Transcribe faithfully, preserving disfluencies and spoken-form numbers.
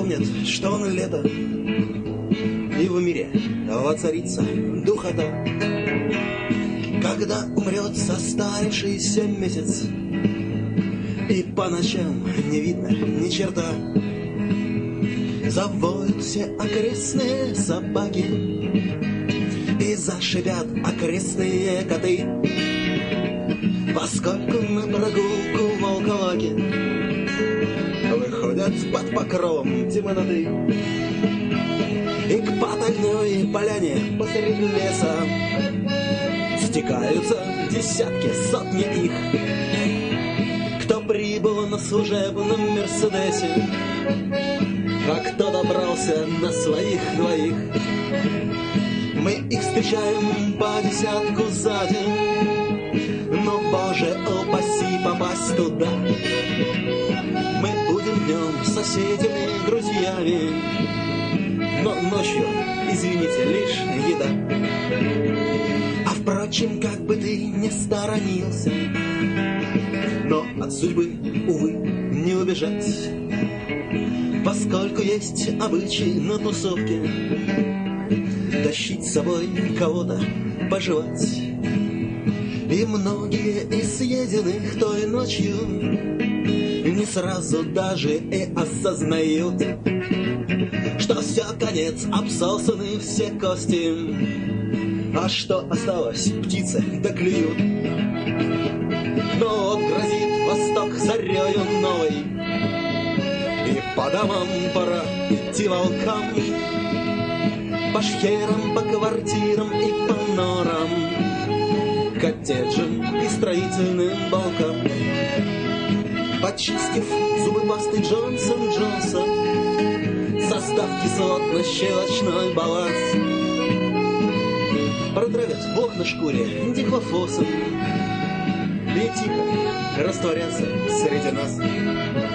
помнят, что он лето, и в мире воцарится духота. Когда умрет состарившийся месяц, и по ночам не видно ни черта, завоют все окрестные собаки и зашипят окрестные коты, поскольку на прогулку волковаки выходят под покровом темноты. И к потайной поляне посреди леса стекаются десятки, сотни их, кто прибыл на служебном Мерседесе, а кто добрался на своих двоих. Мы их встречаем по десятку за день, но, Боже, упаси попасть туда. Мы будем днем соседями, друзьями, но ночью, извините, лишь еда. А впрочем, как бы ты ни сторонился, но от судьбы, увы, не убежать, поскольку есть обычай на тусовке тащить с собой кого-то пожевать. И многие из съеденных той ночью не сразу даже и осознают, что все, конец, обсосаны все кости, а что осталось, птицы доклюют. Но вот грозит восток зарею новой, и по домам пора идти волкам, по шхерам, по квартирам и по норам, коттеджам и строительным балкам. Почистив зубы пастой Джонсон Джонсон, создав кислотно-щелочной баланс, протравят блок на шкуре дихлофосом и тихо растворятся среди нас.